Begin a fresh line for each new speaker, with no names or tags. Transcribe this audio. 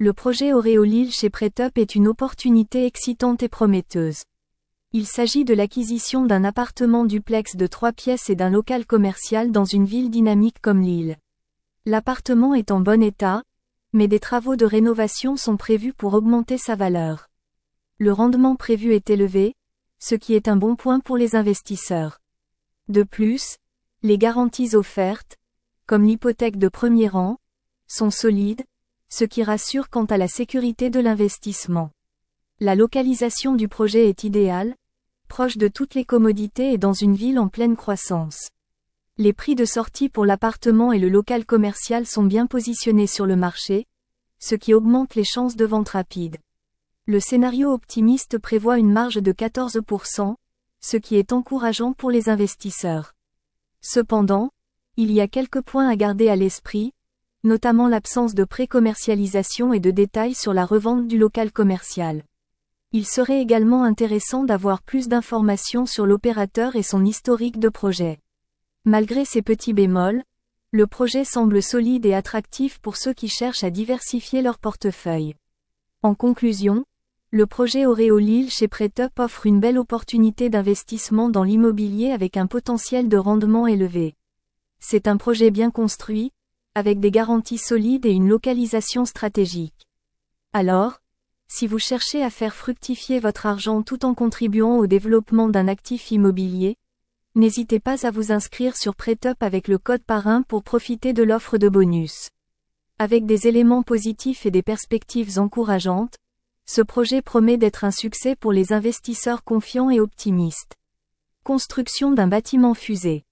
Le projet Auréolil chez PrêtUp est une opportunité excitante et prometteuse. Il s'agit de l'acquisition d'un appartement duplex de 3 pièces et d'un local commercial dans une ville dynamique comme Lille. L'appartement est en bon état, mais des travaux de rénovation sont prévus pour augmenter sa valeur. Le rendement prévu est élevé, ce qui est un bon point pour les investisseurs. De plus, les garanties offertes, comme l'hypothèque de premier rang, sont solides, ce qui rassure quant à la sécurité de l'investissement. La localisation du projet est idéale, proche de toutes les commodités et dans une ville en pleine croissance. Les prix de sortie pour l'appartement et le local commercial sont bien positionnés sur le marché, ce qui augmente les chances de vente rapide. Le scénario optimiste prévoit une marge de 14%, ce qui est encourageant pour les investisseurs. Cependant, il y a quelques points à garder à l'esprit, notamment l'absence de pré-commercialisation et de détails sur la revente du local commercial. Il serait également intéressant d'avoir plus d'informations sur l'opérateur et son historique de projet. Malgré ces petits bémols, le projet semble solide et attractif pour ceux qui cherchent à diversifier leur portefeuille. En conclusion, le projet Auréolil chez PrêtUp offre une belle opportunité d'investissement dans l'immobilier avec un potentiel de rendement élevé. C'est un projet bien construit, avec des garanties solides et une localisation stratégique. Alors, si vous cherchez à faire fructifier votre argent tout en contribuant au développement d'un actif immobilier, n'hésitez pas à vous inscrire sur PrêtUp avec le code parrain pour profiter de l'offre de bonus. Avec des éléments positifs et des perspectives encourageantes, ce projet promet d'être un succès pour les investisseurs confiants et optimistes. Construction d'un bâtiment fusée.